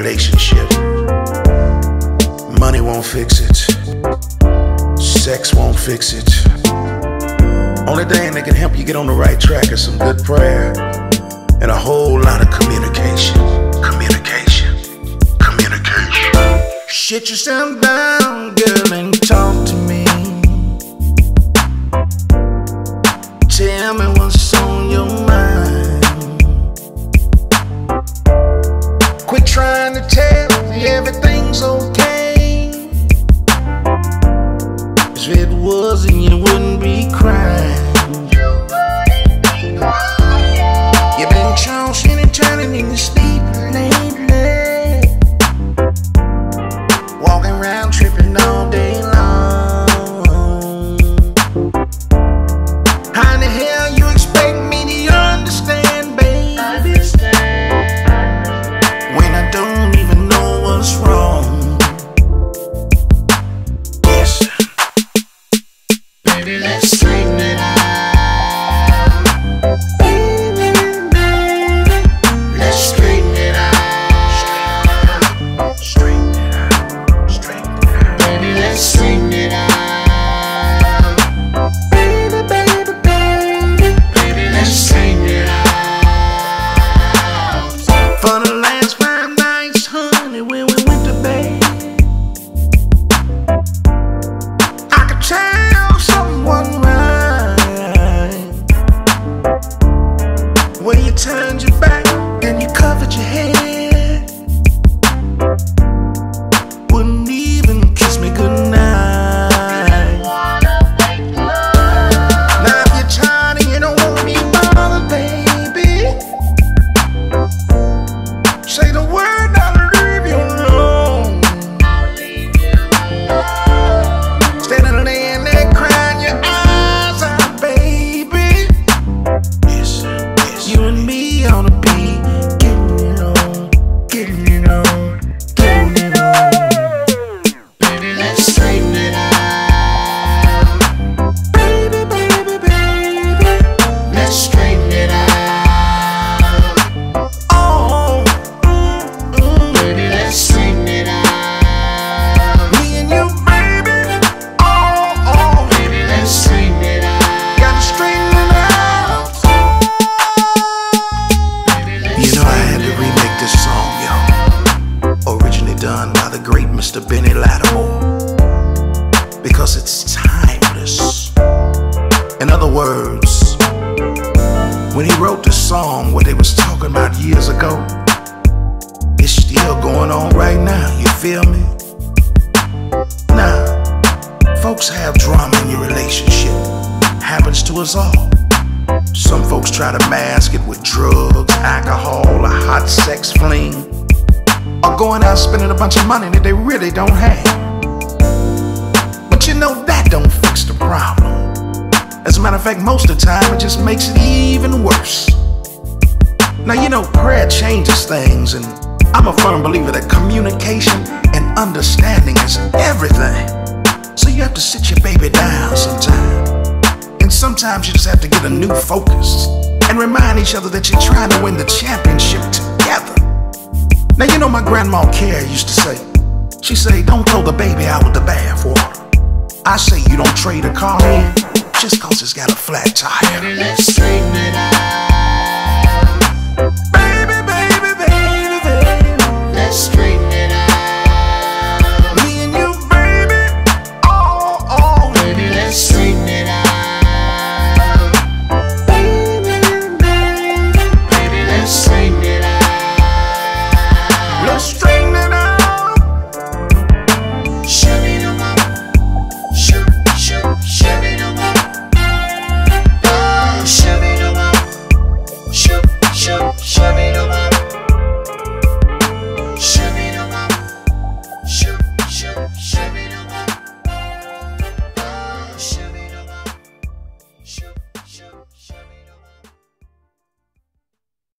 relationship. Money won't fix it. Sex won't fix it. Only thing that can help you get on the right track is some good prayer and a whole lot of communication. Sit yourself down, girl, and talk to me. Tell me what's on your mind. Quit trying to tell me everything's okay. 'Cause if it wasn't, you wouldn't be crying. You've been tossing and turning in your sleep lately, walking around tripping all day long. How in the hell you expect me to understand, baby, when I don't even know what's wrong? Yes, baby, let's straighten it out. Baby, let's straighten it out. Straighten it out. Baby, let's straighten it out. Baby, let's straighten it out. For the last 5 nights, honey, when we went to bed, I could tell someone right. When you turned your back and you covered your head, wouldn't even kiss me goodnight. Now if you're tired and you don't want me bothered, baby, say the word, I'll leave you alone. Standing there crying your eyes out, baby. Yes, you and me ought to be getting it on, getting it on, getting it on. Baby, let's straighten it out. Baby, let's straighten it out. Oh, baby, let's straighten it out. Me and you, baby. Oh, baby, let's straighten it out. Gotta straighten it out. You know I had to remake this song, yo. Originally done by the great Mr. Benny Lattimore, because it's timeless. In other words, when he wrote the song, what they was talking about years ago, it's still going on right now, you feel me? Now, folks have drama in your relationship. Happens to us all. Some folks try to mask it with drugs, alcohol, a hot sex fling, or going out spending a bunch of money that they really don't have. But you know that don't fix the problem. As a matter of fact, most of the time it just makes it even worse. Now you know prayer changes things, and I'm a firm believer that communication and understanding is everything. So you have to sit your baby down sometime. And sometimes you just have to get a new focus and remind each other that you're trying to win the championship together. Now you know my grandma Carrie used to say, she say, don't throw the baby out with the bathwater. I say you don't trade a car in just cause it's got a flat tire.